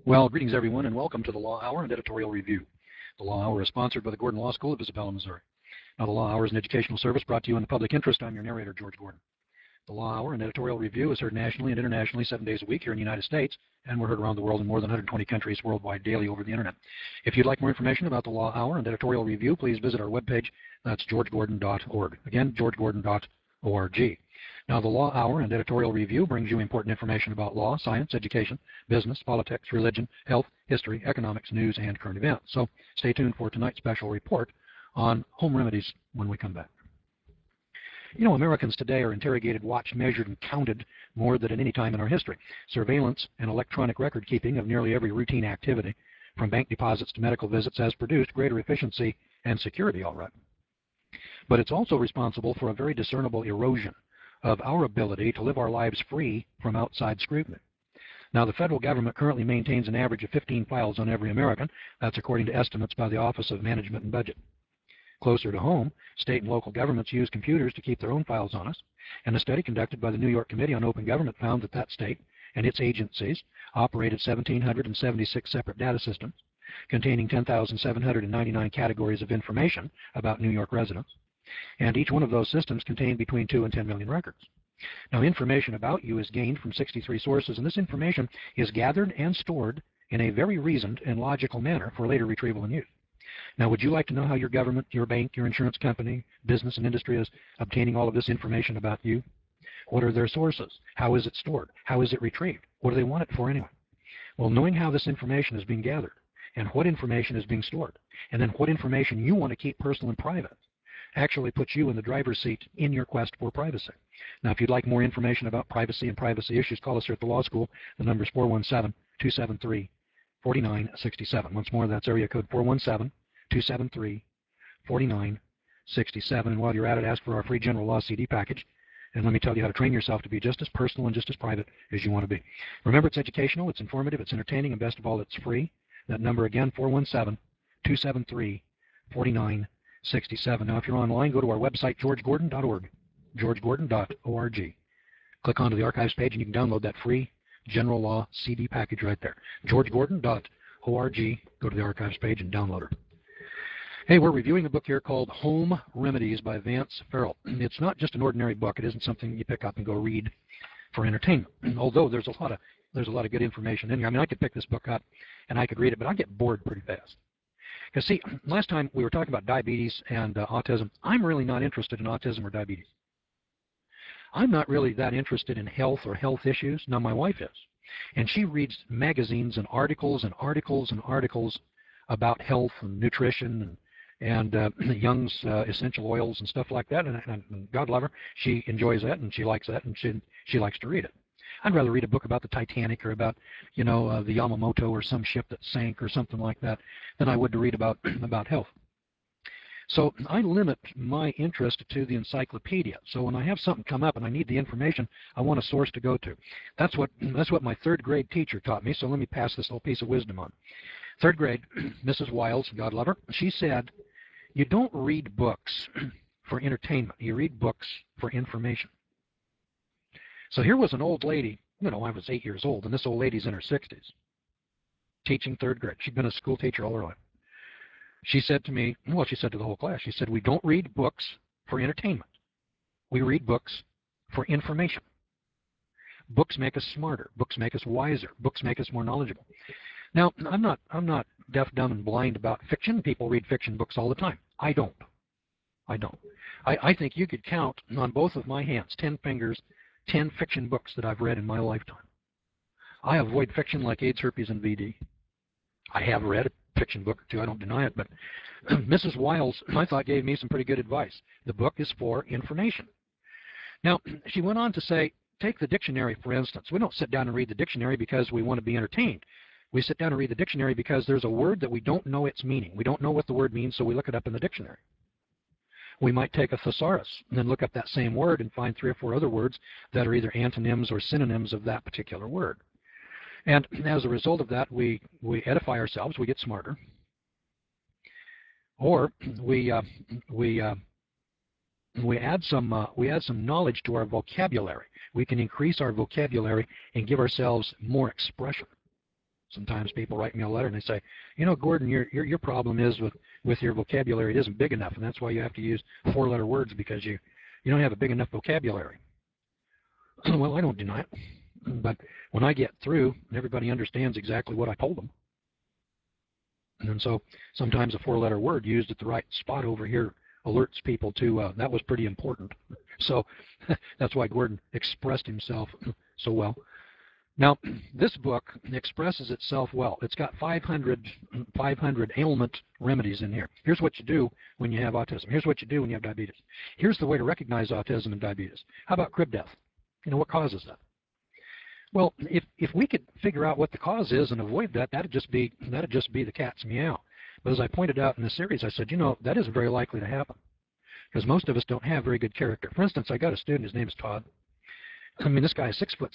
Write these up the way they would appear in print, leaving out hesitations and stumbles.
Well, greetings everyone, and welcome to the Law Hour and Editorial Review. The Law Hour is sponsored by the Gordon Law School of Isabella, Missouri. Now, the Law Hour is an educational service brought to you in the public interest. I'm your narrator, George Gordon. The Law Hour and Editorial Review is heard nationally and internationally 7 days a week here in the United States, and we're heard around the world in more than 120 countries worldwide daily over the internet. If you'd like more information about the Law Hour and Editorial Review, please visit our webpage. That's georgegordon.org. Again, georgegordon.org. Now, the Law Hour and Editorial Review brings you important information about law, science, education, business, politics, religion, health, history, economics, news, and current events. So stay tuned for tonight's special report on home remedies when we come back. You know, Americans today are interrogated, watched, measured, and counted more than at any time in our history. Surveillance and electronic record keeping of nearly every routine activity, from bank deposits to medical visits, has produced greater efficiency and security, all right. But it's also responsible for a very discernible erosion of our ability to live our lives free from outside scrutiny. Now, the federal government currently maintains an average of 15 files on every American. That's according to estimates by the Office of Management and Budget. Closer to home, state and local governments use computers to keep their own files on us, and a study conducted by the New York Committee on Open Government found that that state and its agencies operated 1,776 separate data systems containing 10,799 categories of information about New York residents, and each one of those systems contained between 2 and 10 million records. Now, information about you is gained from 63 sources, and this information is gathered and stored in a very reasoned and logical manner for later retrieval and use. Now, would you like to know how your government, your bank, your insurance company, business, and industry is obtaining all of this information about you? What are their sources? How is it stored? How is it retrieved? What do they want it for anyway? Well, knowing how this information is being gathered and what information is being stored, and then what information you want to keep personal and private, actually puts you in the driver's seat in your quest for privacy. Now, if you'd like more information about privacy and privacy issues, call us here at the law school. The number is 417-273-4967. Once more, that's area code 417-273-4967. And while you're at it, ask for our free general law CD package. And let me tell you how to train yourself to be just as personal and just as private as you want to be. Remember, it's educational, it's informative, it's entertaining, and best of all, it's free. That number again, 417-273-4967. Now, if you're online, go to our website, georgegordon.org, georgegordon.org. Click onto the archives page, and you can download that free general law CD package right there. georgegordon.org. Go to the archives page and download her. Hey, we're reviewing a book here called Home Remedies by Vance Farrell. It's not just an ordinary book. It isn't something you pick up and go read for entertainment, although there's a lot of good information in here. I mean, I could pick this book up and I could read it, but I'd get bored pretty fast. Because, see, last time we were talking about diabetes and autism. I'm really not interested in autism or diabetes. I'm not really that interested in health or health issues. Now, my wife is. And she reads magazines and articles and articles and articles about health and nutrition and Young's essential oils and stuff like that. And God love her, she enjoys that and she likes that and she likes to read it. I'd rather read a book about the Titanic or about, the Yamamoto or some ship that sank or something like that than I would to read about health. So I limit my interest to the encyclopedia. So when I have something come up and I need the information, I want a source to go to. That's what my third grade teacher taught me. So let me pass this little piece of wisdom on. Third grade, Mrs. Wiles, God love her, she said, you don't read books for entertainment. You read books for information. So here was an old lady, I was 8 years old, and this old lady's in her 60s, teaching third grade. She'd been a school teacher all her life. She said to me, she said to the whole class, she said, we don't read books for entertainment. We read books for information. Books make us smarter. Books make us wiser. Books make us more knowledgeable. Now, I'm not deaf, dumb, and blind about fiction. People read fiction books all the time. I don't. I think you could count on both of my hands, 10 fingers, 10 fiction books that I've read in my lifetime. I avoid fiction like AIDS, herpes, and VD. I have read a fiction book or two, I don't deny it, but Mrs. Wiles, I thought, gave me some pretty good advice. The book is for information. Now, she went on to say, take the dictionary, for instance. We don't sit down and read the dictionary because we want to be entertained. We sit down and read the dictionary because there's a word that we don't know its meaning. We don't know what the word means, so we look it up in the dictionary. We might take a thesaurus and then look up that same word and find 3 or 4 other words that are either antonyms or synonyms of that particular word. And as a result of that, we edify ourselves, we get smarter, or we add some knowledge to our vocabulary. We can increase our vocabulary and give ourselves more expression. Sometimes people write me a letter and they say, you know, Gordon, your problem is with your vocabulary. It isn't big enough, and that's why you have to use 4-letter words because you don't have a big enough vocabulary. Well, I don't deny it, but when I get through, everybody understands exactly what I told them. And so sometimes a 4-letter word used at the right spot over here alerts people to that was pretty important. So that's why Gordon expressed himself so well. Now, this book expresses itself well. It's got 500 ailment remedies in here. Here's what you do when you have autism. Here's what you do when you have diabetes. Here's the way to recognize autism and diabetes. How about crib death? You know, what causes that? Well, if we could figure out what the cause is and avoid that, that'd just be the cat's meow. But as I pointed out in the series, I said, you know, that isn't very likely to happen because most of us don't have very good character. For instance, I got a student. His name is Todd. I mean, this guy is 6'6".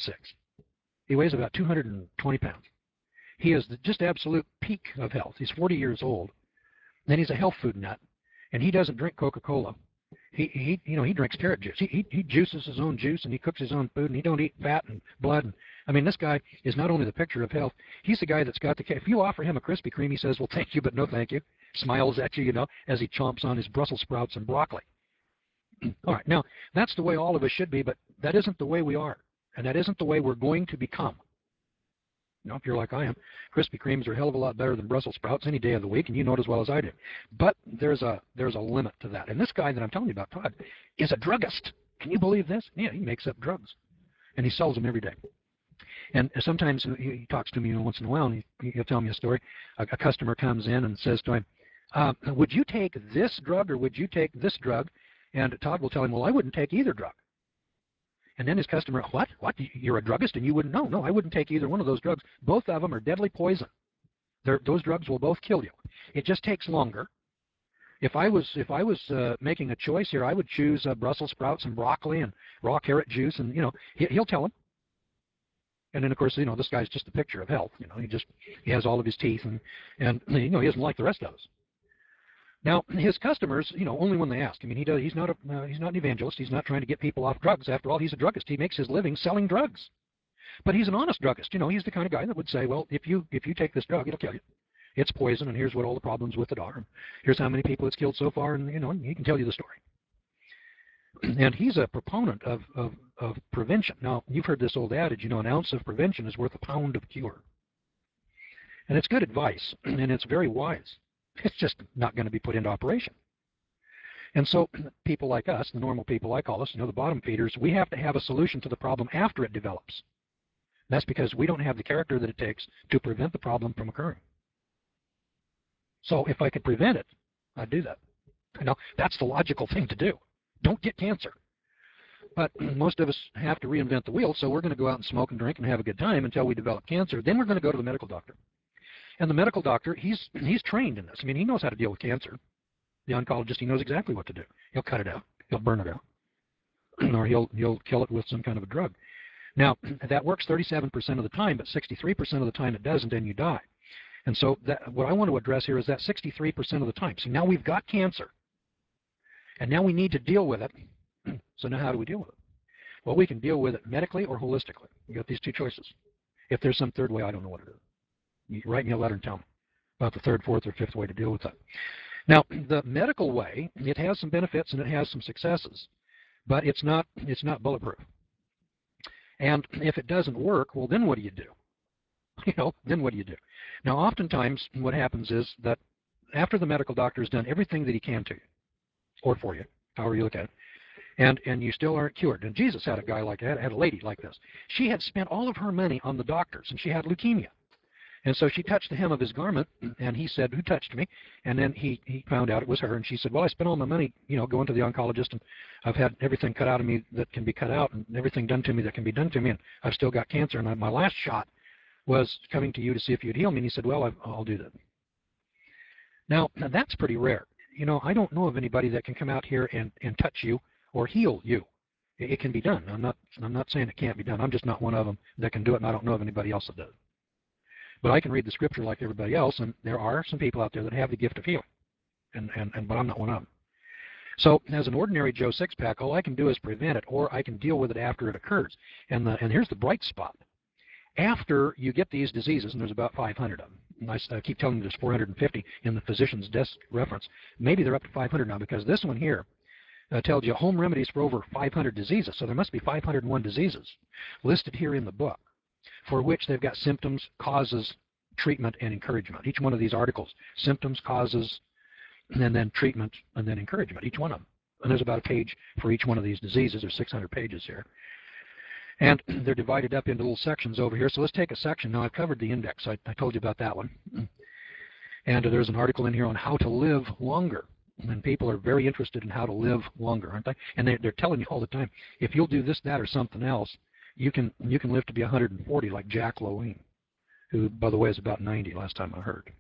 He weighs about 220 pounds. He is the just absolute peak of health. He's 40 years old. Then he's a health food nut, and he doesn't drink Coca-Cola. He drinks carrot juice. He juices his own juice, and he cooks his own food, and he don't eat fat and blood. And I mean, this guy is not only the picture of health. He's the guy that's got the. If you offer him a Krispy Kreme, he says, "Well, thank you, but no thank you." Smiles at you, you know, as he chomps on his Brussels sprouts and broccoli. All right, now that's the way all of us should be, but that isn't the way we are, and that isn't the way we're going to become. You know, if you're like I am, Krispy Kremes are a hell of a lot better than Brussels sprouts any day of the week, and you know it as well as I do. But there's a limit to that. And this guy that I'm telling you about, Todd, is a druggist. Can you believe this? Yeah, he makes up drugs, and he sells them every day. And sometimes he talks to me once in a while, and he'll tell me a story. A customer comes in and says to him, would you take this drug or would you take this drug? And Todd will tell him, well, I wouldn't take either drug. And then his customer, what? You're a druggist and you wouldn't know? No, I wouldn't take either one of those drugs. Both of them are deadly poison. Those drugs will both kill you. It just takes longer. If I was making a choice here, I would choose Brussels sprouts and broccoli and raw carrot juice, and you know he'll tell him. And then of course, you know, this guy's just a picture of health. You know, he has all of his teeth, and you know, he doesn't like the rest of us. Now, his customers, you know, only when they ask. I mean, he's not an evangelist. He's not trying to get people off drugs. After all, he's a druggist. He makes his living selling drugs. But he's an honest druggist. You know, he's the kind of guy that would say, well, if you take this drug, it'll kill you. It's poison, and here's what all the problems with it are. Here's how many people it's killed so far, and you know, he can tell you the story. And he's a proponent of prevention. Now, you've heard this old adage, you know, an ounce of prevention is worth a pound of cure. And it's good advice, and it's very wise. It's just not going to be put into operation. And so people like us, the normal people I call us, you know, the bottom feeders, we have to have a solution to the problem after it develops. That's because we don't have the character that it takes to prevent the problem from occurring. So if I could prevent it, I'd do that. You know, that's the logical thing to do. Don't get cancer. But most of us have to reinvent the wheel, so we're going to go out and smoke and drink and have a good time until we develop cancer. Then we're going to go to the medical doctor. And the medical doctor, he's trained in this. I mean, he knows how to deal with cancer. The oncologist, he knows exactly what to do. He'll cut it out. He'll burn it out. Or he'll kill it with some kind of a drug. Now, that works 37% of the time, but 63% of the time it doesn't, and you die. And so what I want to address here is that 63% of the time. So now we've got cancer, and now we need to deal with it. So now how do we deal with it? Well, we can deal with it medically or holistically. You got these two choices. If there's some third way, I don't know what it is. You write me a letter and tell me about the third, fourth, or fifth way to deal with that. Now, the medical way, it has some benefits and it has some successes, but it's not bulletproof. And if it doesn't work, well, then what do you do? You know, then what do you do? Now, oftentimes what happens is that after the medical doctor has done everything that he can to you, or for you, however you look at it, and you still aren't cured. And Jesus had a guy like that, had a lady like this. She had spent all of her money on the doctors, and she had leukemia. And so she touched the hem of his garment, and he said, who touched me? And then he found out it was her, and she said, well, I spent all my money, you know, going to the oncologist, and I've had everything cut out of me that can be cut out, and everything done to me that can be done to me, and I've still got cancer, and my last shot was coming to you to see if you'd heal me. And he said, well, I'll do that. Now, that's pretty rare. You know, I don't know of anybody that can come out here and touch you or heal you. It can be done. I'm not saying it can't be done. I'm just not one of them that can do it, and I don't know of anybody else that does. But I can read the scripture like everybody else, and there are some people out there that have the gift of healing, but I'm not one of them. So as an ordinary Joe Six-Pack, all I can do is prevent it, or I can deal with it after it occurs. And here's the bright spot. After you get these diseases, and there's about 500 of them, and I keep telling you there's 450 in the physician's desk reference, maybe they're up to 500 now, because this one here tells you home remedies for over 500 diseases, so there must be 501 diseases listed here in the book, for which they've got symptoms, causes, treatment, and encouragement. Each one of these articles, symptoms, causes, and then treatment, and then encouragement, each one of them. And there's about a page for each one of these diseases. There's 600 pages here. And they're divided up into little sections over here. So let's take a section. Now, I've covered the index. I told you about that one. And there's an article in here on how to live longer. And people are very interested in how to live longer, aren't they? And they're telling you all the time, if you'll do this, that, or something else, you can live to be 140 like Jack LaLanne, who, by the way, is about 90 last time I heard.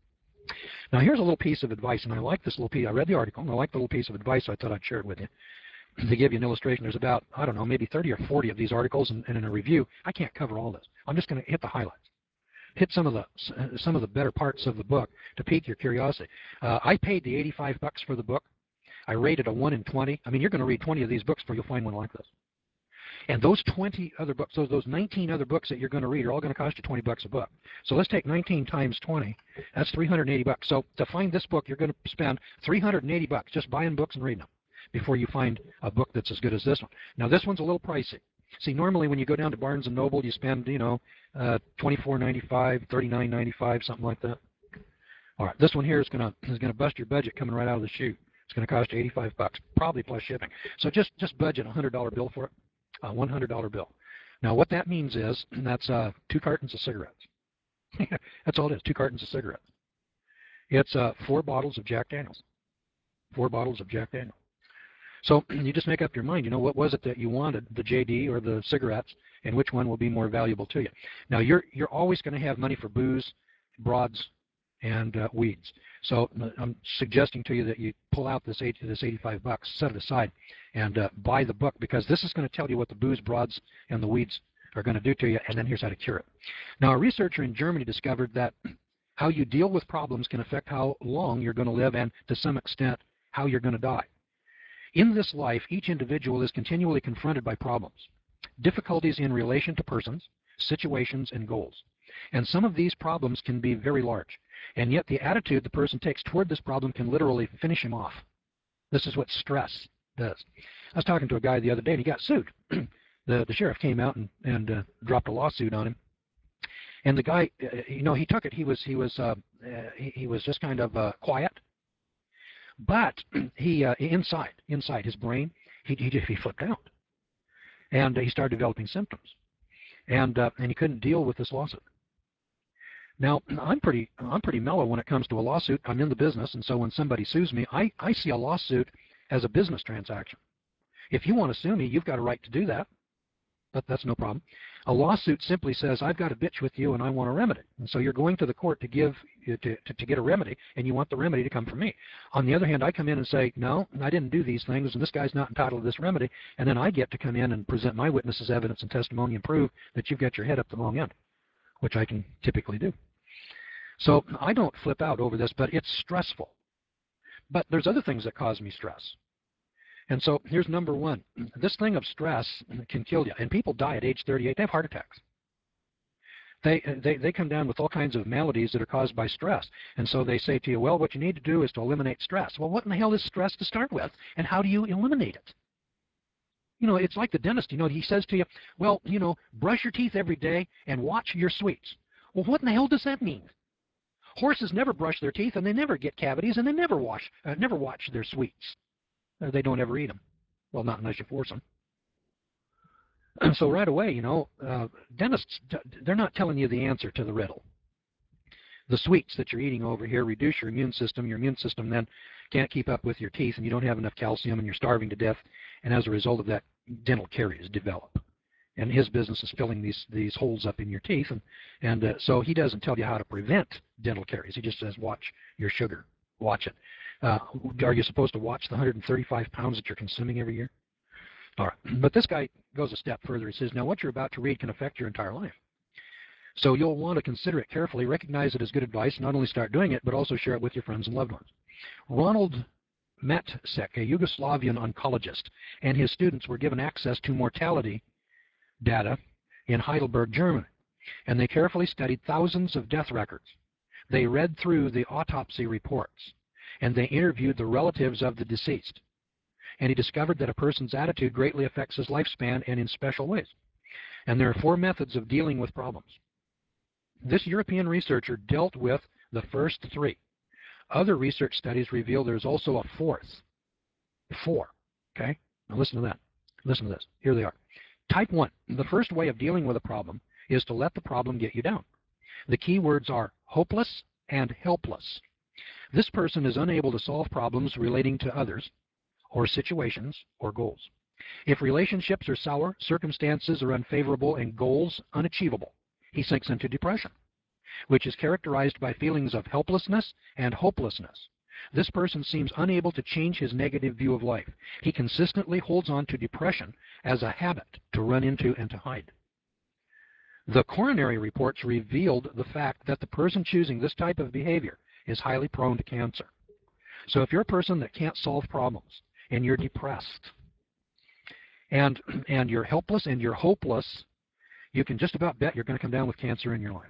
Now, here's a little piece of advice, and I like this little piece. I read the article, and I like the little piece of advice, so I thought I'd share it with you. To give you an illustration, there's about, I don't know, maybe 30 or 40 of these articles, and in a review, I can't cover all this. I'm just going to hit the highlights, hit some of the better parts of the book to pique your curiosity. I paid the $85 for the book. I rated a 1 in 20. I mean, you're going to read 20 of these books before you'll find one like this. And those 20 other books, those 19 other books that you're going to read are all going to cost you $20 a book. So let's take 19 times 20. That's $380. So to find this book, you're going to spend $380 just buying books and reading them before you find a book that's as good as this one. Now, this one's a little pricey. See, normally when you go down to Barnes & Noble, you spend, you know, $24.95, $39.95, something like that. All right, this one here is going to bust your budget coming right out of the chute. It's going to cost you $85, probably plus shipping. So just budget a $100 bill for it, a $100 bill. Now, what that means is that's 2 cartons of cigarettes. That's all it is, 2 cartons of cigarettes. It's 4 bottles of Jack Daniels. 4 bottles of Jack Daniels. So you just make up your mind, you know, what was it that you wanted, the JD or the cigarettes, and which one will be more valuable to you. Now, you're always going to have money for booze, broads, and weeds. So I'm suggesting to you that you pull out this $85, set it aside, and buy the book, because this is going to tell you what the booze, broads, and the weeds are going to do to you, and then here's how to cure it. Now, a researcher in Germany discovered that how you deal with problems can affect how long you're going to live and, to some extent, how you're going to die. In this life, each individual is continually confronted by problems, difficulties in relation to persons, situations, and goals. And some of these problems can be very large, and yet the attitude the person takes toward this problem can literally finish him off. This is what stress does. I was talking to a guy the other day, and he got sued. The sheriff came out and dropped a lawsuit on him. And the guy, you know, he took it. He was just kind of quiet. But he inside his brain, he flipped out, and he started developing symptoms, and he couldn't deal with this lawsuit. Now, I'm pretty mellow when it comes to a lawsuit. I'm in the business, and so when somebody sues me, I see a lawsuit as a business transaction. If you want to sue me, you've got a right to do that. That's no problem. A lawsuit simply says, I've got a bitch with you and I want a remedy. And so you're going to the court to get a remedy, and you want the remedy to come from me. On the other hand, I come in and say, no, I didn't do these things, and this guy's not entitled to this remedy, and then I get to come in and present my witnesses' evidence and testimony and prove that you've got your head up the wrong end, which I can typically do. So I don't flip out over this, but it's stressful. But there's other things that cause me stress. And so here's number one. This thing of stress can kill you. And people die at age 38. They have heart attacks. They come down with all kinds of maladies that are caused by stress. And so they say to you, well, what you need to do is to eliminate stress. Well, what in the hell is stress to start with? And how do you eliminate it? You know, it's like the dentist, you know, he says to you, well, you know, brush your teeth every day and watch your sweets. Well, what in the hell does that mean? Horses never brush their teeth, and they never get cavities, and they never watch their sweets. They don't ever eat them. Well, not unless you force them. And so right away, you know, dentists, they're not telling you the answer to the riddle. The sweets that you're eating over here reduce your immune system. Your immune system then can't keep up with your teeth, and you don't have enough calcium, and you're starving to death. And as a result of that, dental caries develop. And his business is filling these holes up in your teeth. And so he doesn't tell you how to prevent dental caries. He just says, watch your sugar. Watch it. Are you supposed to watch the 135 pounds that you're consuming every year? All right. But this guy goes a step further. He says, now what you're about to read can affect your entire life. So you'll want to consider it carefully, recognize it as good advice, not only start doing it, but also share it with your friends and loved ones. Ronald Matsek, a Yugoslavian oncologist, and his students were given access to mortality data in Heidelberg, Germany. and they carefully studied thousands of death records. They read through the autopsy reports, and they interviewed the relatives of the deceased. And he discovered that a person's attitude greatly affects his lifespan and in special ways. And there are 4 methods of dealing with problems. This European researcher dealt with the first 3. Other research studies reveal there's also a 4th. 4. Okay? Now listen to that. Listen to this. Here they are. Type 1. The first way of dealing with a problem is to let the problem get you down. The key words are hopeless and helpless. This person is unable to solve problems relating to others, or situations, or goals. If relationships are sour, circumstances are unfavorable, and goals unachievable, he sinks into depression, which is characterized by feelings of helplessness and hopelessness. This person seems unable to change his negative view of life. He consistently holds on to depression as a habit to run into and to hide. The coronary reports revealed the fact that the person choosing this type of behavior is highly prone to cancer. So if you're a person that can't solve problems, and you're depressed, and you're helpless and you're hopeless, you can just about bet you're going to come down with cancer in your life.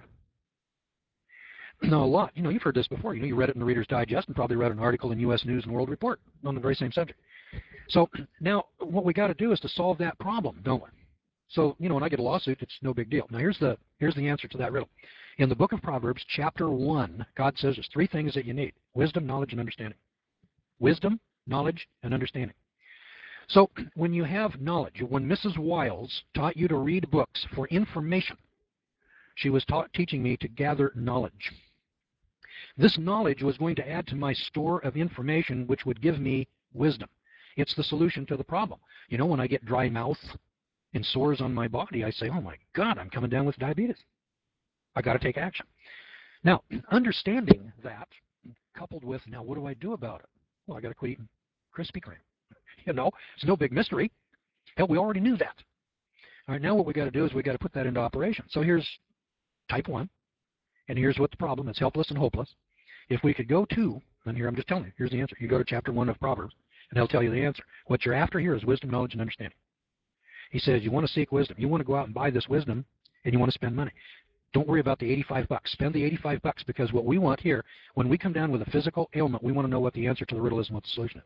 Now, a lot, you've heard this before. You read it in the Reader's Digest and probably read an article in U.S. News and World Report on the very same subject. So now what we got to do is to solve that problem, don't we? So, when I get a lawsuit, it's no big deal. Now, here's the answer to that riddle. In the book of Proverbs, chapter 1, God says there's 3 things that you need: wisdom, knowledge, and understanding. Wisdom, knowledge, and understanding. So when you have knowledge, when Mrs. Wiles taught you to read books for information, she was teaching me to gather knowledge. This knowledge was going to add to my store of information, which would give me wisdom. It's the solution to the problem. When I get dry mouth and sores on my body, I say, oh my God, I'm coming down with diabetes. I got to take action. Now, understanding that, coupled with, now what do I do about it? Well, I got to quit eating Krispy Kreme. It's no big mystery. Hell, we already knew that. All right, now what we got to do is we got to put that into operation. So here's type 1, and here's what the problem is: helpless and hopeless. If we could go to, and here I'm just telling you, here's the answer. You go to chapter 1 of Proverbs, and they'll tell you the answer. What you're after here is wisdom, knowledge, and understanding. He says you want to seek wisdom. You want to go out and buy this wisdom, and you want to spend money. Don't worry about the $85. Spend the $85, because what we want here, when we come down with a physical ailment, we want to know what the answer to the riddle is and what the solution is.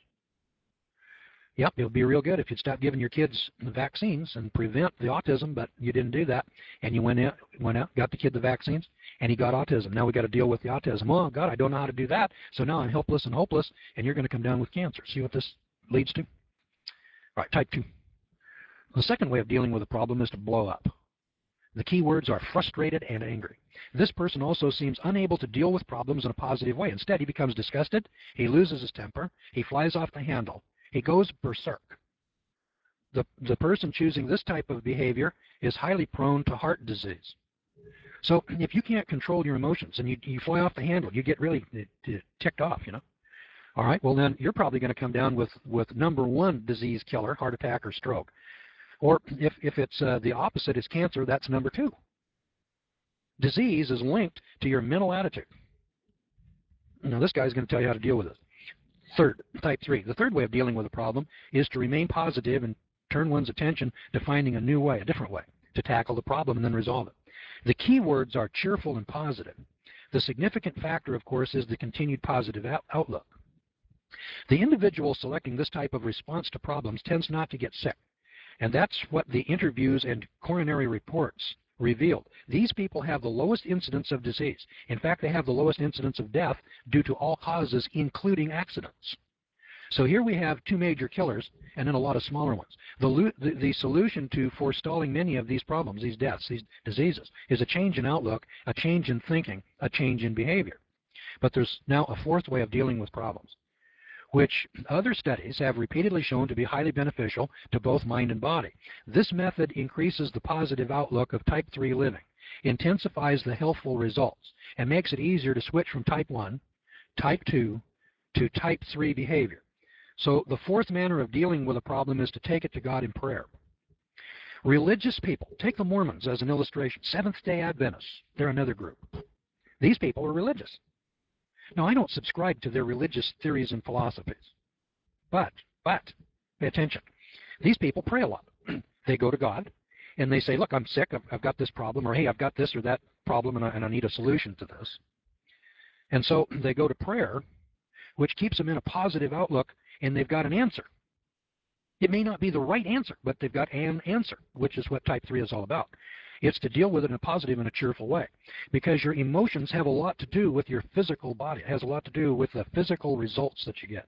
Yep, it would be real good if you'd stop giving your kids the vaccines and prevent the autism, but you didn't do that, and you went out, got the kid the vaccines, and he got autism. Now we got to deal with the autism. Oh, God, I don't know how to do that, so now I'm helpless and hopeless, and you're going to come down with cancer. See what this leads to? All right, type 2. The second way of dealing with a problem is to blow up. The key words are frustrated and angry. This person also seems unable to deal with problems in a positive way. Instead, he becomes disgusted, he loses his temper, he flies off the handle, he goes berserk. The person choosing this type of behavior is highly prone to heart disease. So if you can't control your emotions and you fly off the handle, you get really ticked off, All right, well then you're probably going to come down with number 1 disease killer, heart attack or stroke. Or if it's the opposite is cancer, that's number 2. Disease is linked to your mental attitude. Now this guy's going to tell you how to deal with it. Third, type 3. The third way of dealing with a problem is to remain positive and turn one's attention to finding a new way, a different way, to tackle the problem and then resolve it. The key words are cheerful and positive. The significant factor, of course, is the continued positive outlook. The individual selecting this type of response to problems tends not to get sick. And that's what the interviews and coronary reports revealed. These people have the lowest incidence of disease. In fact, they have the lowest incidence of death due to all causes, including accidents. So here we have 2 major killers and then a lot of smaller ones. The solution to forestalling many of these problems, these deaths, these diseases, is a change in outlook, a change in thinking, a change in behavior. But there's now a 4th way of dealing with problems, which other studies have repeatedly shown to be highly beneficial to both mind and body. This method increases the positive outlook of type 3 living, intensifies the healthful results, and makes it easier to switch from type 1, type 2, to type 3 behavior. So the 4th manner of dealing with a problem is to take it to God in prayer. Religious people, take the Mormons as an illustration, Seventh-day Adventists, they're another group. These people are religious. Now, I don't subscribe to their religious theories and philosophies, but, pay attention. These people pray a lot. They go to God, and they say, look, I'm sick, I've got this problem, or hey, I've got this or that problem, and I need a solution to this. And so they go to prayer, which keeps them in a positive outlook, and they've got an answer. It may not be the right answer, but they've got an answer, which is what type 3 is all about. It's to deal with it in a positive and a cheerful way, because your emotions have a lot to do with your physical body. It has a lot to do with the physical results that you get.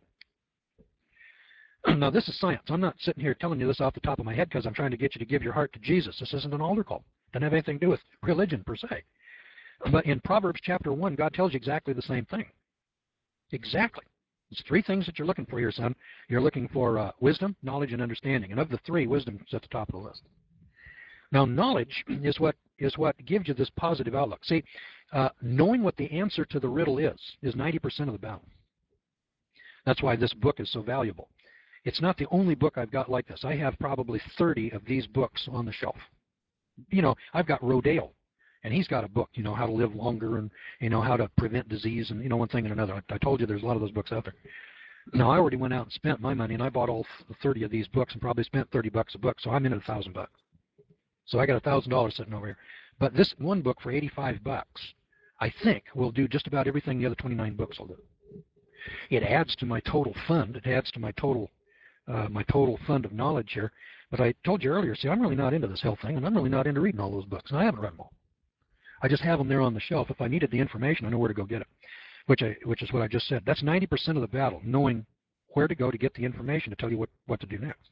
Now, this is science. I'm not sitting here telling you this off the top of my head because I'm trying to get you to give your heart to Jesus. This isn't an altar call. It doesn't have anything to do with religion per se. But in Proverbs chapter 1, God tells you exactly the same thing. Exactly. There's 3 things that you're looking for here, son. You're looking for wisdom, knowledge, and understanding. And of the 3, wisdom is at the top of the list. Now, knowledge is what gives you this positive outlook. See, knowing what the answer to the riddle is 90% of the battle. That's why this book is so valuable. It's not the only book I've got like this. I have probably 30 of these books on the shelf. You know, I've got Rodale, and he's got a book, you know, how to live longer and, you know, how to prevent disease and, you know, one thing and another. I told you there's a lot of those books out there. Now, I already went out and spent my money, and I bought all 30 of these books and probably spent $30 a book, so I'm in at $1,000. So I got $1,000 sitting over here. But this one book for $85, I think, will do just about everything the other 29 books will do. It adds to my total fund. It adds to my total fund of knowledge here. But I told you earlier, see, I'm really not into this health thing, and I'm really not into reading all those books, and I haven't read them all. I just have them there on the shelf. If I needed the information, I know where to go get it, which is what I just said. That's 90% of the battle, knowing where to go to get the information to tell you what to do next.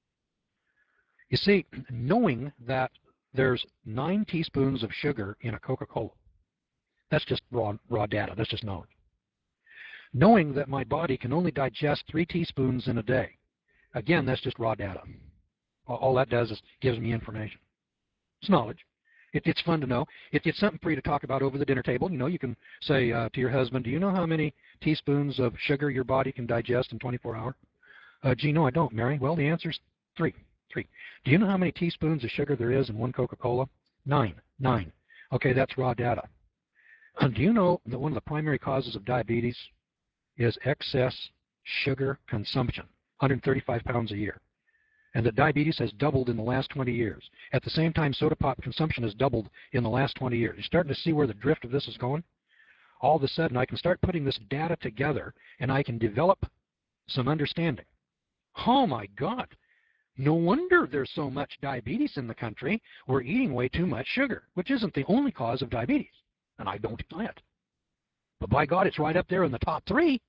You see, knowing that there's 9 teaspoons of sugar in a Coca-Cola, that's just raw data. That's just knowledge. Knowing that my body can only digest 3 teaspoons in a day, again, that's just raw data. All that does is gives me information. It's knowledge. It's fun to know. It's something for you to talk about over the dinner table. You know, you can say to your husband, do you know how many teaspoons of sugar your body can digest in 24 hours? Gee, no, I don't, Mary. Well, the answer's 3. Do you know how many teaspoons of sugar there is in one Coca-Cola? 9. Okay, that's raw data. Do you know that one of the primary causes of diabetes is excess sugar consumption, 135 pounds a year, and that diabetes has doubled in the last 20 years. At the same time, soda pop consumption has doubled in the last 20 years. You're starting to see where the drift of this is going? All of a sudden, I can start putting this data together, and I can develop some understanding. Oh, my God. No wonder there's so much diabetes in the country. We're eating way too much sugar, which isn't the only cause of diabetes, and I don't deny it. But by God, it's right up there in the top 3.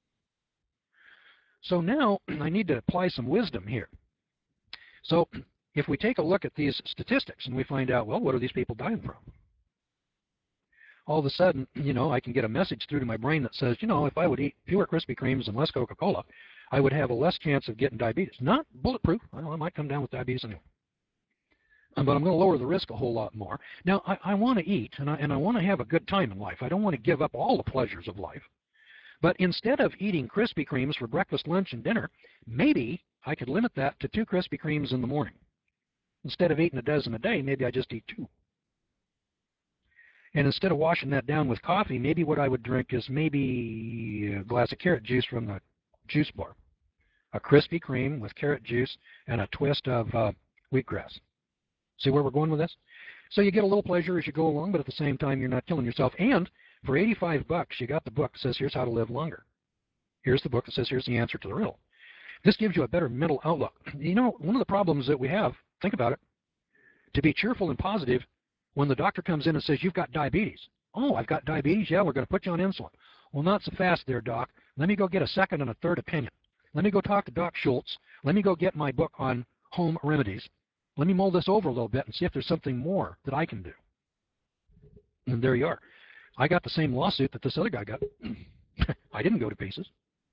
So now I need to apply some wisdom here. So if we take a look at these statistics and we find out, well, what are these people dying from? All of a sudden, you know, I can get a message through to my brain that says, you know, if I would eat fewer Krispy Kremes and less Coca-Cola, I would have a less chance of getting diabetes. Not bulletproof. I might come down with diabetes anyway. But I'm going to lower the risk a whole lot more. Now, I want to eat, and I want to have a good time in life. I don't want to give up all the pleasures of life. But instead of eating Krispy Kremes for breakfast, lunch, and dinner, maybe I could limit that to 2 Krispy Kremes in the morning. Instead of eating a dozen a day, maybe I just eat 2. And instead of washing that down with coffee, maybe what I would drink is maybe a glass of carrot juice from the juice bar. A Krispy Kreme with carrot juice and a twist of wheatgrass. See where we're going with this? So you get a little pleasure as you go along, but at the same time, you're not killing yourself. And for $85, you got the book that says, here's how to live longer. Here's the book that says, here's the answer to the riddle. This gives you a better mental outlook. You know, one of the problems that we have, think about it, to be cheerful and positive when the doctor comes in and says, you've got diabetes. Oh, I've got diabetes? Yeah, we're going to put you on insulin. Well, not so fast there, doc. Let me go get a second and a third opinion. Let me go talk to Doc Schultz. Let me go get my book on home remedies. Let me mull this over a little bit and see if there's something more that I can do. And there you are. I got the same lawsuit that this other guy got. I didn't go to pieces.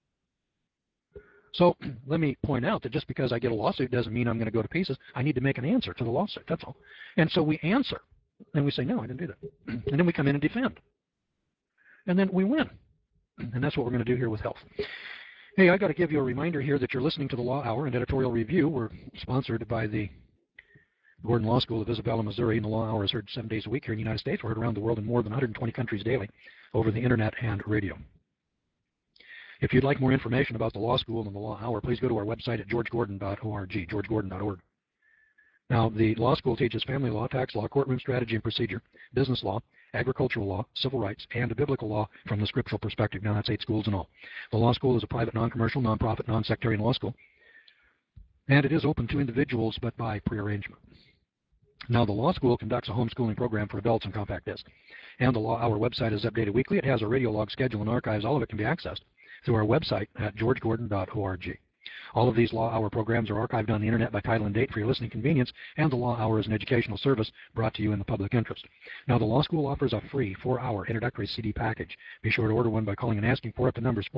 So let me point out that just because I get a lawsuit doesn't mean I'm going to go to pieces. I need to make an answer to the lawsuit. That's all. And so we answer. And we say, no, I didn't do that. And then we come in and defend. And then we win. And that's what we're going to do here with health. Hey, I got to give you a reminder here that you're listening to the Law Hour and Editorial Review. We're sponsored by the Gordon Law School of Isabella, Missouri, and the Law Hour is heard 7 days a week here in the United States. We're heard around the world in more than 120 countries daily over the internet and radio. If you'd like more information about the Law School and the Law Hour, please go to our website at georgegordon.org, georgegordon.org. Now, the law school teaches family law, tax law, courtroom strategy and procedure, business law, agricultural law, civil rights, and biblical law from the scriptural perspective. Now, that's 8 schools in all. The law school is a private, non-commercial, non-profit, non-sectarian law school, and it is open to individuals, but by prearrangement. Now, the law school conducts a homeschooling program for adults on compact disc, and the Law Hour website is updated weekly. It has a radio log schedule and archives. All of it can be accessed through our website at georgegordon.org. All of these Law Hour programs are archived on the internet by title and date for your listening convenience, and the Law Hour is an educational service brought to you in the public interest. Now, the law school offers a free 4-hour introductory CD package. Be sure to order one by calling and asking for it. The number is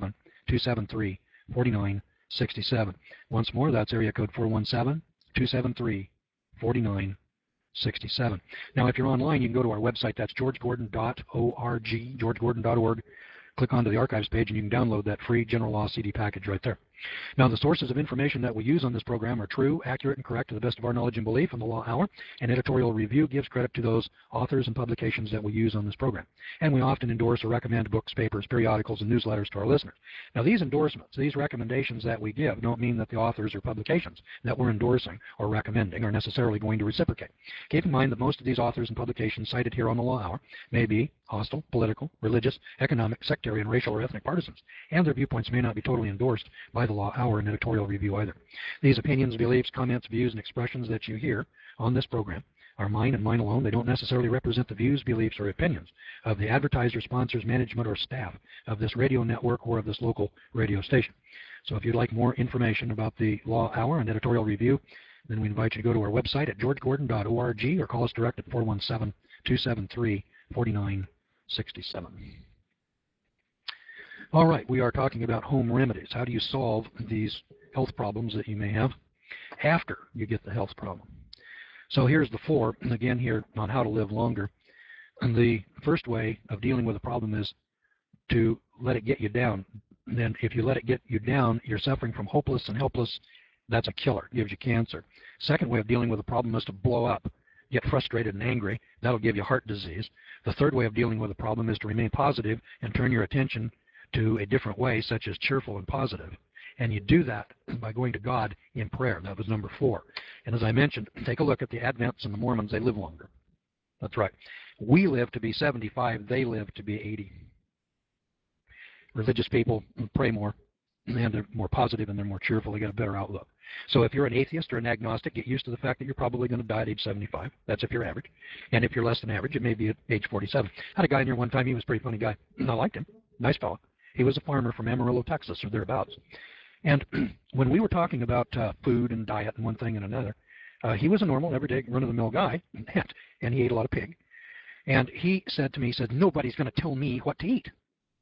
417-273-4967. Once more, that's area code 417-273-4967. Now, if you're online, you can go to our website. That's georgegordon.org, georgegordon.org. Click onto the archives page, and you can download that free general law CD package right there. Now, the sources of information that we use on this program are true, accurate, and correct to the best of our knowledge and belief in the Law Hour, and editorial review gives credit to those authors and publications that we use on this program. And we often endorse or recommend books, papers, periodicals, and newsletters to our listeners. Now, these endorsements, these recommendations that we give don't mean that the authors or publications that we're endorsing or recommending are necessarily going to reciprocate. Keep in mind that most of these authors and publications cited here on the Law Hour may be hostile, political, religious, economic, sectarian, racial, or ethnic partisans, and their viewpoints may not be totally endorsed by the Law Hour and editorial review either. These opinions, beliefs, comments, views, and expressions that you hear on this program are mine and mine alone. They don't necessarily represent the views, beliefs, or opinions of the advertisers, sponsors, management, or staff of this radio network or of this local radio station. So if you'd like more information about the Law Hour and editorial review, then we invite you to go to our website at georgegordon.org or call us direct at 417-273-4967. All right, we are talking about home remedies. How do you solve these health problems that you may have after you get the health problem? So here's the 4, again here, on how to live longer. And the first way of dealing with a problem is to let it get you down. And then if you let it get you down, you're suffering from hopeless and helpless. That's a killer. It gives you cancer. Second way of dealing with a problem is to blow up, get frustrated and angry. That'll give you heart disease. The third way of dealing with a problem is to remain positive and turn your attention to a different way, such as cheerful and positive. And you do that by going to God in prayer. That was number 4. And as I mentioned, take a look at the Advents and the Mormons. They live longer. That's right. We live to be 75. They live to be 80. Religious people pray more, and they're more positive, and they're more cheerful. They get a better outlook. So if you're an atheist or an agnostic, get used to the fact that you're probably going to die at age 75. That's if you're average. And if you're less than average, it may be at age 47. I had a guy in here one time. He was a pretty funny guy. I liked him. Nice fellow. He was a farmer from Amarillo, Texas, or thereabouts. And when we were talking about food and diet and one thing and another, he was a normal, everyday, run-of-the-mill guy, and he ate a lot of pig. And he said to me, he said, nobody's going to tell me what to eat.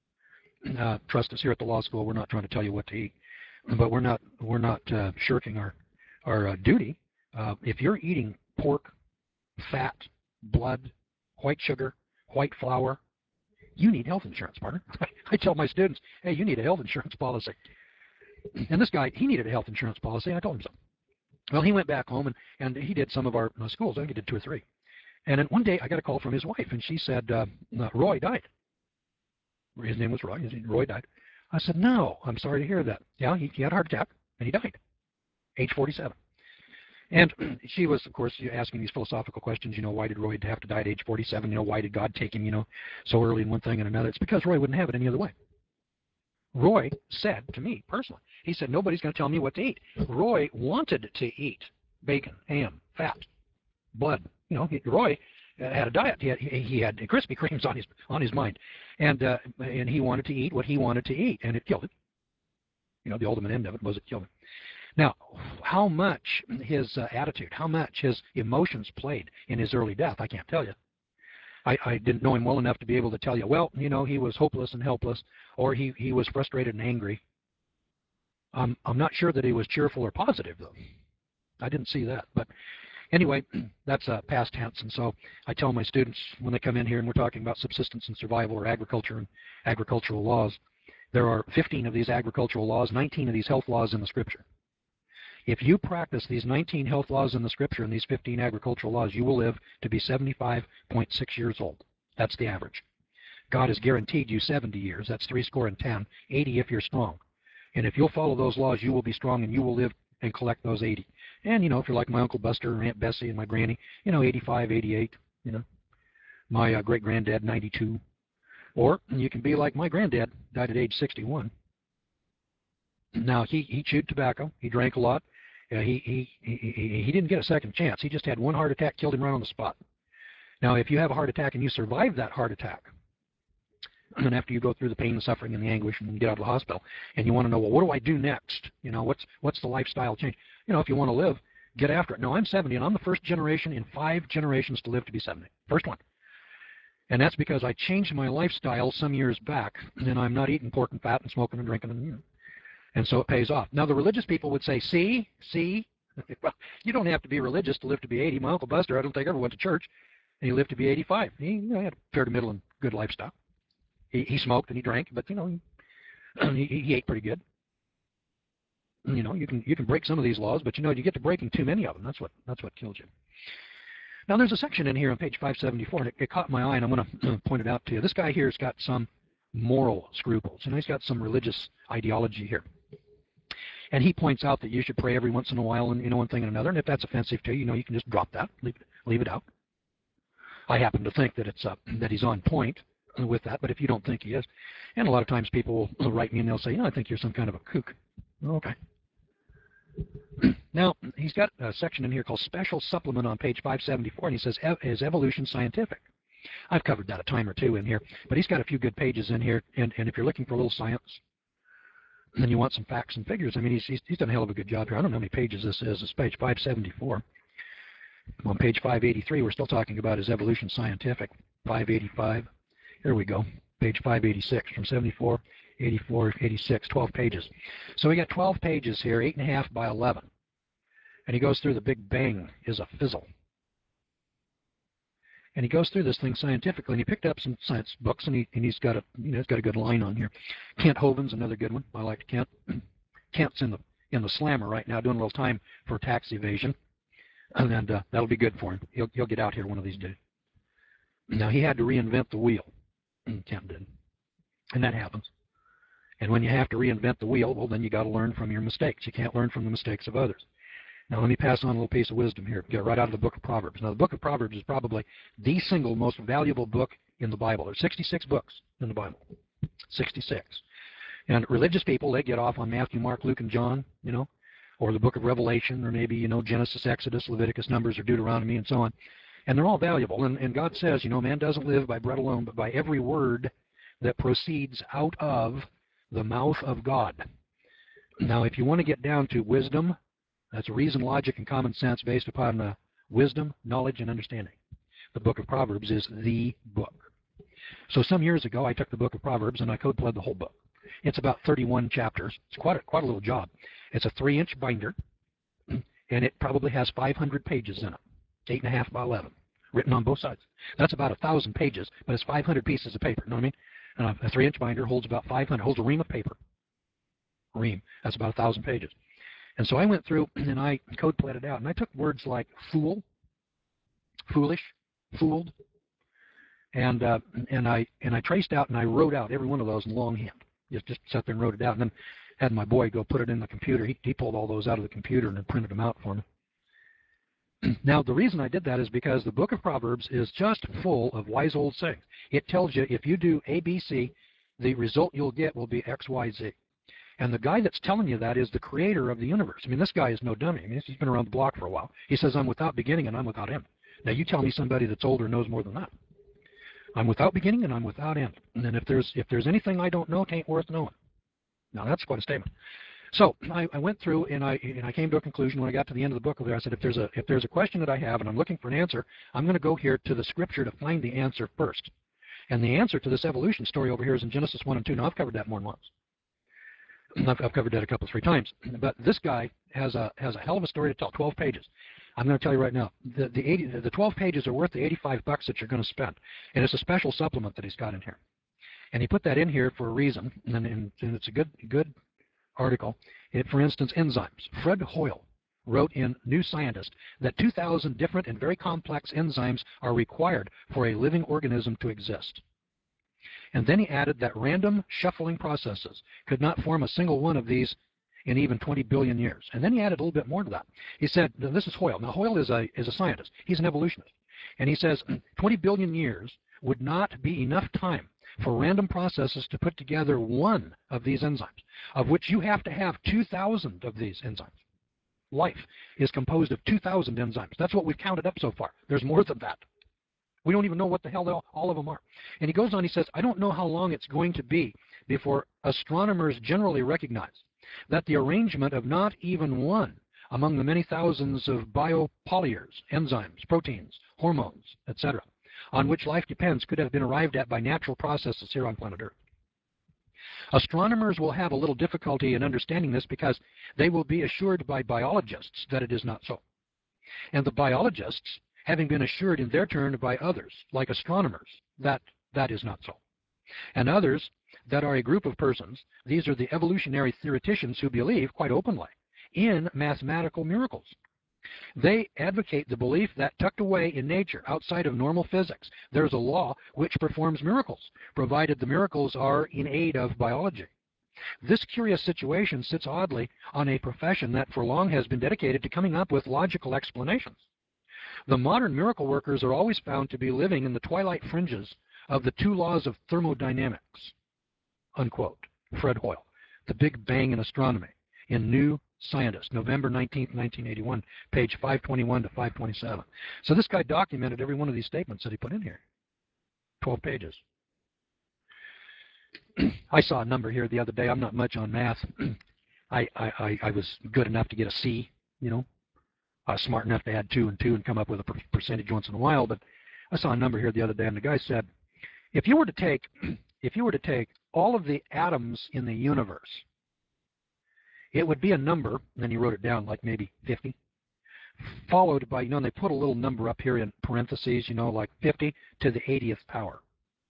Trust us, here at the law school, we're not trying to tell you what to eat, but we're not shirking our duty. If you're eating pork, fat, blood, white sugar, white flour, you need health insurance, partner. I tell my students, hey, you need a health insurance policy. And this guy, he needed a health insurance policy, and I told him so. Well, he went back home, and he did some of our schools. I think he did 2 or 3. And then one day, I got a call from his wife, and she said, Roy died. His name was Roy. Roy died. I said, no, I'm sorry to hear that. Yeah, he had a heart attack, and he died, age 47. And she was, of course, asking these philosophical questions, why did Roy have to die at age 47? Why did God take him, so early in one thing and another? It's because Roy wouldn't have it any other way. Roy said to me personally, he said, nobody's going to tell me what to eat. Roy wanted to eat bacon, ham, fat, blood. Roy had a diet. He had Krispy Kremes on his mind, and he wanted to eat what he wanted to eat, and it killed him. The ultimate end of it was it killed him. Now, how much his attitude, how much his emotions played in his early death, I can't tell you. I didn't know him well enough to be able to tell you, well, he was hopeless and helpless, or he was frustrated and angry. I'm not sure that he was cheerful or positive, though. I didn't see that. But anyway, that's past tense. And so I tell my students when they come in here and we're talking about subsistence and survival or agriculture and agricultural laws, there are 15 of these agricultural laws, 19 of these health laws in the Scripture. If you practice these 19 health laws in the Scripture and these 15 agricultural laws, you will live to be 75.6 years old. That's the average. God has guaranteed you 70 years. That's 70, 80 if you're strong. And if you'll follow those laws, you will be strong and you will live and collect those 80. And, you know, if you're like my Uncle Buster or Aunt Bessie and my granny, you know, 85, 88, you know, my great-granddad, 92. Or you can be like my granddad, died at age 61. Now, he chewed tobacco. He drank a lot. He didn't get a second chance. He just had one heart attack, killed him right on the spot. Now, if you have a heart attack and you survive that heart attack, and then after you go through the pain, the suffering, and the anguish, and get out of the hospital, and you want to know, well, what do I do next? You know, what's the lifestyle change? You know, if you want to live, get after it. No, I'm 70, and I'm the first generation in 5 generations to live to be 70. First one. And that's because I changed my lifestyle some years back, and I'm not eating pork and fat and smoking and drinking, and so it pays off. Now, the religious people would say, see, well, you don't have to be religious to live to be 80. My Uncle Buster, I don't think ever went to church, and he lived to be 85. He had a fair to middle and good lifestyle. He smoked and he drank, but, you know, he ate pretty good. You know, you can break some of these laws, but, you know, you get to breaking too many of them. That's what kills you. Now, there's a section in here on page 574, and it caught my eye, and I'm going to point it out to you. This guy here has got some moral scruples, and he's got some religious ideology here. And he points out that you should pray every once in a while, and, you know, one thing and another, and if that's offensive to you, you know, you can just drop that, leave it out. I happen to think that it's that he's on point with that, but if you don't think he is, and a lot of times people will write me and they'll say, you know, I think you're some kind of a kook. Okay. Now, he's got a section in here called Special Supplement on page 574, and he says, is evolution scientific? I've covered that a time or two in here, but he's got a few good pages in here, and if you're looking for a little science, and then you want some facts and figures, I mean, he's done a hell of a good job here. I don't know how many pages this is. It's page 574. On page 583, we're still talking about is evolution scientific. 585. Here we go. Page 586 from 74, 84, 86, 12 pages. So we got 12 pages here, 8.5 by 11. And he goes through the Big Bang is a fizzle. And he goes through this thing scientifically, and he picked up some science books, and he's got a he's got a good line on here. Kent Hovind's another good one. I like Kent. Kent's in the slammer right now, doing a little time for tax evasion, and that'll be good for him. He'll get out here one of these days. Now, he had to reinvent the wheel. Kent did, and that happens. And when you have to reinvent the wheel, well, then you got to learn from your mistakes. You can't learn from the mistakes of others. Now, let me pass on a little piece of wisdom here. Get right out of the book of Proverbs. Now, the book of Proverbs is probably the single most valuable book in the Bible. There's 66 books in the Bible. 66. And religious people, they get off on Matthew, Mark, Luke, and John, you know, or the book of Revelation, or maybe, you know, Genesis, Exodus, Leviticus, Numbers, or Deuteronomy, and so on. And they're all valuable. And God says, you know, man doesn't live by bread alone, but by every word that proceeds out of the mouth of God. Now, if you want to get down to wisdom, that's reason, logic, and common sense based upon wisdom, knowledge, and understanding. The book of Proverbs is the book. So some years ago, I took the book of Proverbs and I code-pled the whole book. It's about 31 chapters. It's quite a little job. It's a 3-inch binder, and it probably has 500 pages in it, 8.5 by 11, written on both sides. That's about 1,000 pages, but it's 500 pieces of paper. You know what I mean? And a 3-inch binder holds about 500, holds a ream of paper. Ream. That's about 1,000 pages. And so I went through and I code-pled it out, and I took words like fool, foolish, fooled, and I traced out and I wrote out every one of those in longhand. Just sat there and wrote it out, and then had my boy go put it in the computer. He pulled all those out of the computer and then printed them out for me. Now, the reason I did that is because the book of Proverbs is just full of wise old sayings. It tells you if you do A, B, C, the result you'll get will be X, Y, Z. And the guy that's telling you that is the creator of the universe. I mean, this guy is no dummy. I mean, he's been around the block for a while. He says, I'm without beginning and I'm without end. Now, you tell me somebody that's older knows more than that. I'm without beginning and I'm without end. And then if there's anything I don't know, it ain't worth knowing. Now, that's quite a statement. So I went through and I came to a conclusion when I got to the end of the book over there. I said, if there's a question that I have and I'm looking for an answer, I'm going to go here to the scripture to find the answer first. And the answer to this evolution story over here is in Genesis 1 and 2. Now, I've covered that more than once. I've covered that a couple, 3 times. But this guy has a hell of a story to tell, 12 pages. I'm going to tell you right now, the 12 pages are worth the $85 that you're going to spend. And it's a special supplement that he's got in here. And he put that in here for a reason, and it's a good article. For instance, enzymes. Fred Hoyle wrote in New Scientist that 2,000 different and very complex enzymes are required for a living organism to exist. And then he added that random shuffling processes could not form a single one of these in even 20 billion years. And then he added a little bit more to that. He said, this is Hoyle. Now, Hoyle is a scientist. He's an evolutionist. And he says 20 billion years would not be enough time for random processes to put together one of these enzymes, of which you have to have 2,000 of these enzymes. Life is composed of 2,000 enzymes. That's what we've counted up so far. There's more than that. We don't even know what the hell all of them are. And he goes on, he says, I don't know how long it's going to be before astronomers generally recognize that the arrangement of not even one among the many thousands of biopolyers, enzymes, proteins, hormones, etc., on which life depends could have been arrived at by natural processes here on planet Earth. Astronomers will have a little difficulty in understanding this because they will be assured by biologists that it is not so. And the biologists, having been assured in their turn by others, like astronomers, that that is not so. And others that are a group of persons, these are the evolutionary theoreticians who believe, quite openly, in mathematical miracles. They advocate the belief that tucked away in nature, outside of normal physics, there's a law which performs miracles, provided the miracles are in aid of biology. This curious situation sits oddly on a profession that for long has been dedicated to coming up with logical explanations. The modern miracle workers are always found to be living in the twilight fringes of the two laws of thermodynamics, unquote. Fred Hoyle, The Big Bang in Astronomy, in New Scientist, November 19, 1981, page 521 to 527. So this guy documented every one of these statements that he put in here. 12 pages. I saw a number here the other day. I'm not much on math. I was good enough to get a C, you know. I was smart enough to add 2 and 2 and come up with a percentage once in a while, but I saw a number here the other day, and the guy said, if you were to take all of the atoms in the universe, it would be a number, and then he wrote it down like maybe 50, followed by, and they put a little number up here in parentheses, like 50 to the 80th power.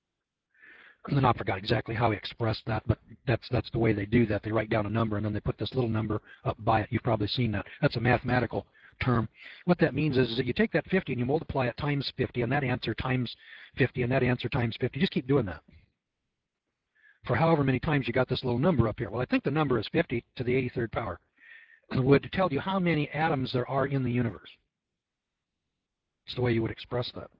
And then I forgot exactly how he expressed that, but that's the way they do that. They write down a number, and then they put this little number up by it. You've probably seen that. That's a mathematical term. What that means is that you take that 50 and you multiply it times 50, and that answer times 50, and that answer times 50. Just keep doing that for however many times you got this little number up here. Well, I think the number is 50 to the 83rd power. It would tell you how many atoms there are in the universe. It's the way you would express that.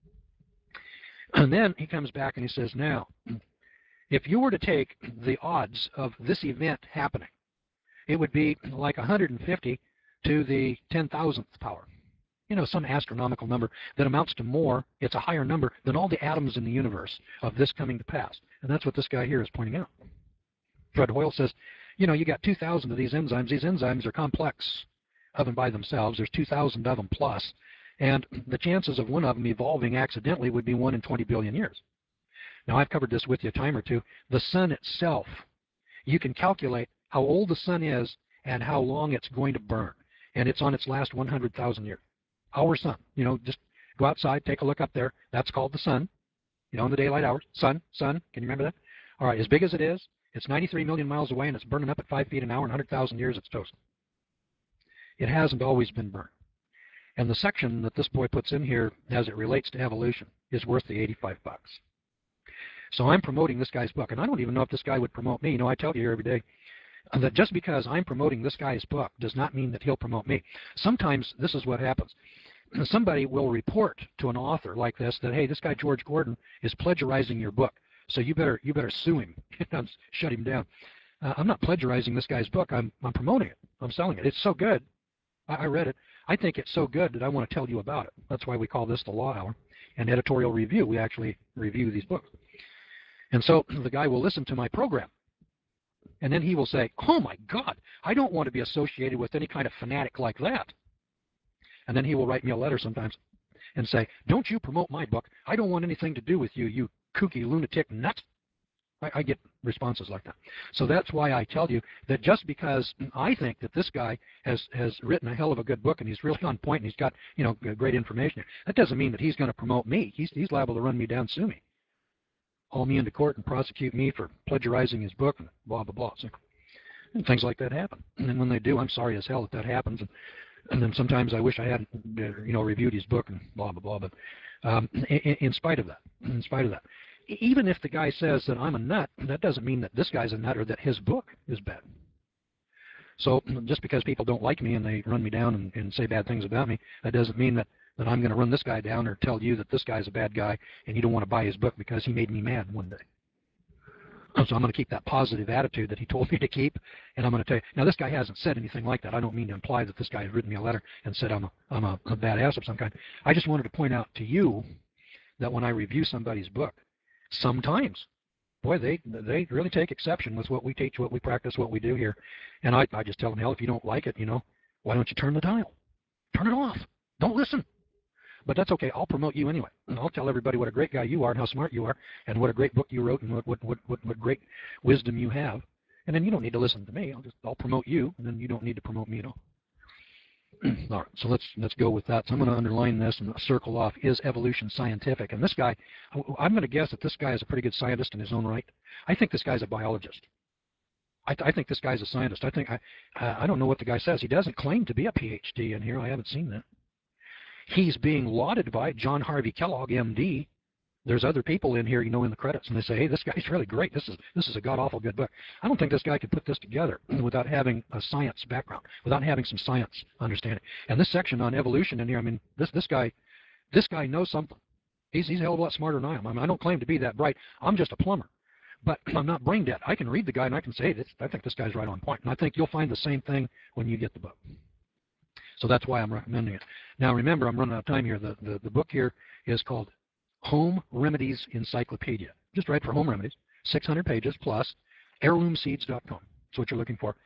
And then he comes back and he says, now, if you were to take the odds of this event happening, it would be like 150 to the 10,000th power. Some astronomical number that amounts to more. It's a higher number than all the atoms in the universe of this coming to pass. And that's what this guy here is pointing out. Fred Hoyle says, you got 2,000 of these enzymes. These enzymes are complex of and by themselves. There's 2,000 of them plus. And the chances of one of them evolving accidentally would be 1 in 20 billion years. Now, I've covered this with you a time or two. The sun itself, you can calculate how old the sun is and how long it's going to burn. And it's on its last 100,000 years. Our sun, just go outside, take a look up there. That's called the sun, in the daylight hours. Sun, can you remember that? All right, as big as it is, it's 93 million miles away, and it's burning up at 5 feet an hour, and 100,000 years it's toast. It hasn't always been burned. And the section that this boy puts in here as it relates to evolution is worth the 85 bucks. So I'm promoting this guy's book, and I don't even know if this guy would promote me. I tell you here every day that just because I'm promoting this guy's book does not mean that he'll promote me. Sometimes this is what happens. Somebody will report to an author like this that, hey, this guy George Gordon is plagiarizing your book, so you better sue him and shut him down. I'm not plagiarizing this guy's book. I'm promoting it. I'm selling it. It's so good. I read it. I think it's so good that I want to tell you about it. That's why we call this the Law Hour. And editorial review, we actually review these books. And so the guy will listen to my program. And then he will say, oh my God, I don't want to be associated with any kind of fanatic like that. And then he will write me a letter sometimes and say, don't you promote my book. I don't want anything to do with you, you kooky lunatic nut. I get responses like that. So that's why I tell you that just because I think that this guy has written a hell of a good book and he's really on point and he's got great information here, that doesn't mean that he's going to promote me. He's liable to run me down, sue me, haul me into court and prosecute me for plagiarizing his book and blah blah blah. So, and things like that happen. And when they do, I'm sorry as hell that happens. And then sometimes I wish I hadn't reviewed his book and blah blah blah. But in spite of that, even if the guy says that I'm a nut, that doesn't mean that this guy's a nut or that his book is bad. So just because people don't like me and they run me down and say bad things about me, that doesn't mean that I'm going to run this guy down or tell you that this guy's a bad guy and you don't want to buy his book because he made me mad one day. So I'm going to keep that positive attitude that he told me to keep, and I'm going to tell you. Now, this guy hasn't said anything like that. I don't mean to imply that this guy has written me a letter and said I'm a badass of some kind. I just wanted to point out to you that when I review somebody's book, sometimes, boy, they really take exception with what we teach, what we practice, what we do here. And I just tell them, hell, if you don't like it, why don't you turn the dial? Turn it off. Don't listen. But that's okay. I'll promote you anyway. And I'll tell everybody what a great guy you are and how smart you are and what a great book you wrote and what great wisdom you have. And then you don't need to listen to me. I'll promote you, and then you don't need to promote me at all. All right, so let's go with that. So I'm going to underline this and circle off, is evolution scientific? And this guy, I'm going to guess that this guy is a pretty good scientist in his own right. I think this guy's a biologist. I think this guy's a scientist. I don't know what the guy says. He doesn't claim to be a PhD in here. I haven't seen that. He's being lauded by John Harvey Kellogg, MD. There's other people in here, in the credits, and they say, hey, this guy's really great. This is a god-awful good book. I don't think this guy could put this together without having a science background, without having some science understanding. And this section on evolution in here, I mean, this guy knows something. He's a hell of a lot smarter than I am. I mean, I don't claim to be that bright. I'm just a plumber. But I'm not brain dead. I can read the guy, and I can say, hey, I think this guy's right on point. And I think you'll find the same thing when you get the book. So that's why I'm recommending it. Now, remember, I'm running out of time here. The book here is called Home Remedies Encyclopedia. Just right for home remedies. 600 pages plus heirloomseeds.com. That's what you're looking for.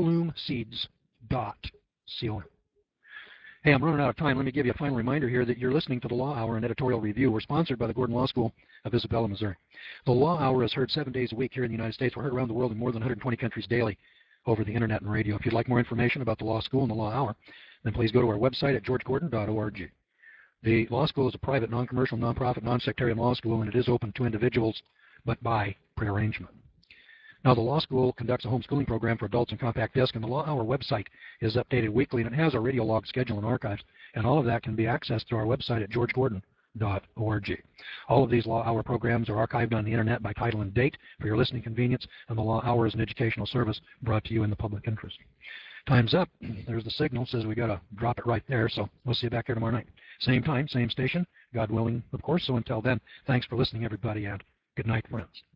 Heirloomseeds.com. Hey, I'm running out of time. Let me give you a final reminder here that you're listening to the Law Hour and Editorial Review. We're sponsored by the Gordon Law School of Isabella, Missouri. The Law Hour is heard 7 days a week here in the United States. We're heard around the world in more than 120 countries daily over the internet and radio. If you'd like more information about the Law School and the Law Hour, then please go to our website at georgegordon.org. The law school is a private, non-commercial, non-profit, non-sectarian law school, and it is open to individuals, but by pre-arrangement. Now, the law school conducts a homeschooling program for adults in compact disc, and the Law Hour website is updated weekly, and it has a radio log schedule and archives, and all of that can be accessed through our website at georgegordon.org. All of these Law Hour programs are archived on the internet by title and date for your listening convenience, and the Law Hour is an educational service brought to you in the public interest. Time's up. There's the signal. Says we got to drop it right there, so we'll see you back here tomorrow night. Same time, same station, God willing, of course. So until then, thanks for listening, everybody, and good night, friends.